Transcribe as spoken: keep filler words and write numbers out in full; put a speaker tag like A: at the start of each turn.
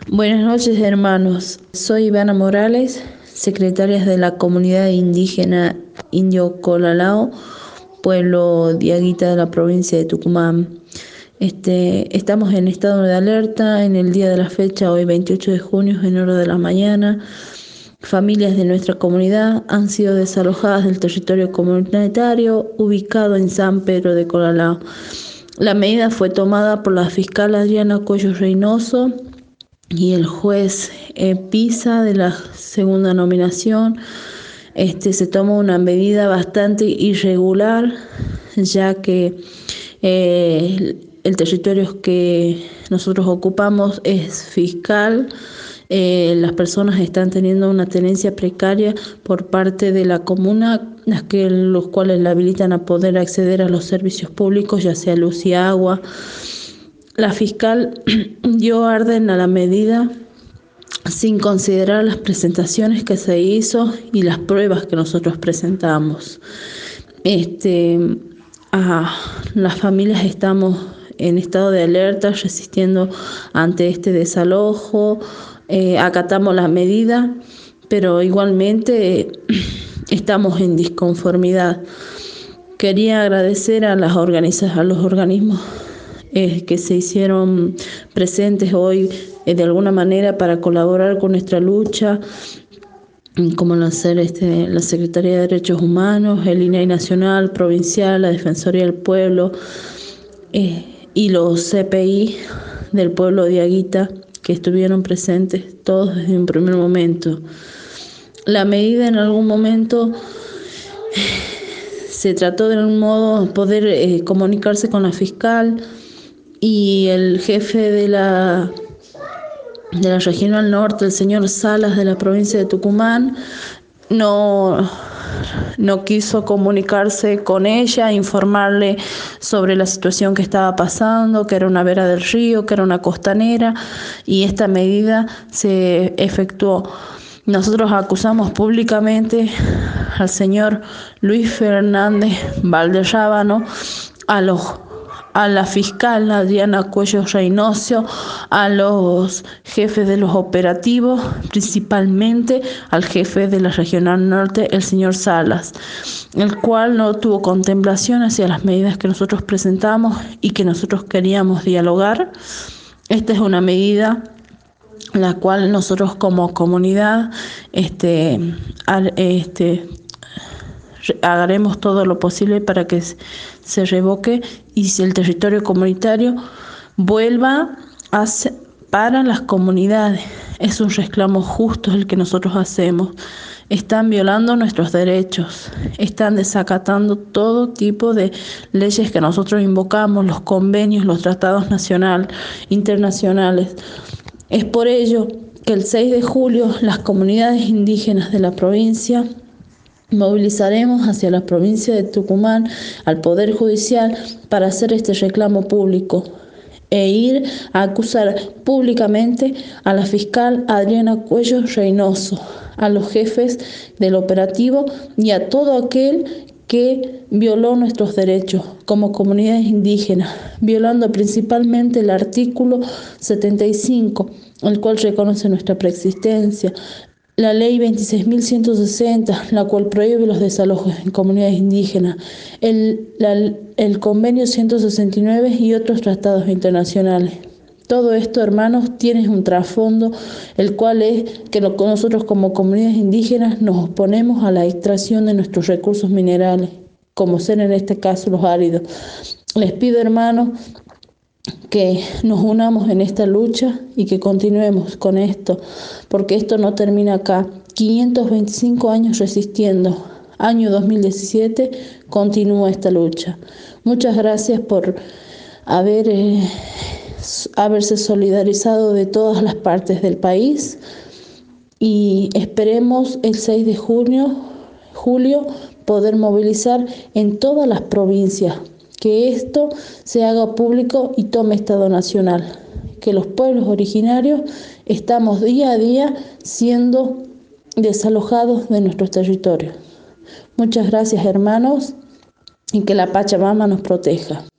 A: Buenas noches, hermanos. Soy Ivana Morales, secretaria de la comunidad indígena Indio Colalao, pueblo diaguita de la provincia de Tucumán. Este, estamos en estado de alerta en el día de la fecha, hoy veintiocho de junio, en hora de la mañana. Familias de nuestra comunidad han sido desalojadas del territorio comunitario ubicado en San Pedro de Colalao. La medida fue tomada por la fiscal Adriana Cuello Reynoso y el juez eh, Pisa de la segunda nominación. Este, se tomó una medida bastante irregular, ya que eh, el territorio que nosotros ocupamos es fiscal. Eh, las personas están teniendo una tenencia precaria por parte de la comuna, las que, los cuales la habilitan a poder acceder a los servicios públicos, ya sea luz y agua. La fiscal dio orden a la medida sin considerar las presentaciones que se hizo y las pruebas que nosotros presentamos. Este, a las familias estamos en estado de alerta, resistiendo ante este desalojo. Eh, acatamos la medida, pero igualmente eh, estamos en disconformidad. Quería agradecer a las organizaciones, a los organismos eh, que se hicieron presentes hoy eh, de alguna manera para colaborar con nuestra lucha, como la, este, la Secretaría de Derechos Humanos, el I N A I nacional, provincial, la Defensoría del Pueblo eh, y los C P I del pueblo diaguita, que estuvieron presentes todos desde un primer momento. La medida en algún momento se trató de algún modo poder eh, comunicarse con la fiscal, y el jefe de la, de la Regional Norte, el señor Salas de la provincia de Tucumán, no, no quiso comunicarse con ella, informarle sobre la situación que estaba pasando, que era una vera del río, que era una costanera, y esta medida se efectuó. Nosotros acusamos públicamente al señor Luis Fernández Valderrábano, a los a la fiscal Adriana Cuello Reynoso, a los jefes de los operativos, principalmente al jefe de la Regional Norte, el señor Salas, el cual no tuvo contemplación hacia las medidas que nosotros presentamos y que nosotros queríamos dialogar. Esta es una medida la cual nosotros como comunidad este, este, haremos todo lo posible para que se revoque y si el territorio comunitario vuelva a ser para las comunidades. Es un reclamo justo el que nosotros hacemos. Están violando nuestros derechos, están desacatando todo tipo de leyes que nosotros invocamos, los convenios, los tratados nacionales, internacionales. Es por ello que el seis de julio las comunidades indígenas de la provincia movilizaremos hacia la provincia de Tucumán al Poder Judicial para hacer este reclamo público e ir a acusar públicamente a la fiscal Adriana Cuello Reynoso, a los jefes del operativo y a todo aquel que violó nuestros derechos como comunidades indígenas, violando principalmente el artículo setenta y cinco, el cual reconoce nuestra preexistencia, la ley veintiséis mil ciento sesenta, la cual prohíbe los desalojos en comunidades indígenas, el, la, el convenio ciento sesenta y nueve y otros tratados internacionales. Todo esto, hermanos, tiene un trasfondo, el cual es que nosotros como comunidades indígenas nos oponemos a la extracción de nuestros recursos minerales, como ser en este caso los áridos. Les pido, hermanos, que nos unamos en esta lucha y que continuemos con esto, porque esto no termina acá. quinientos veinticinco años resistiendo. Año dos mil diecisiete, continúa esta lucha. Muchas gracias por haber, eh, haberse solidarizado de todas las partes del país y esperemos el seis de junio, julio poder movilizar en todas las provincias, que esto se haga público y tome estado nacional, que los pueblos originarios estamos día a día siendo desalojados de nuestros territorios. Muchas gracias, hermanos, y que la Pachamama nos proteja.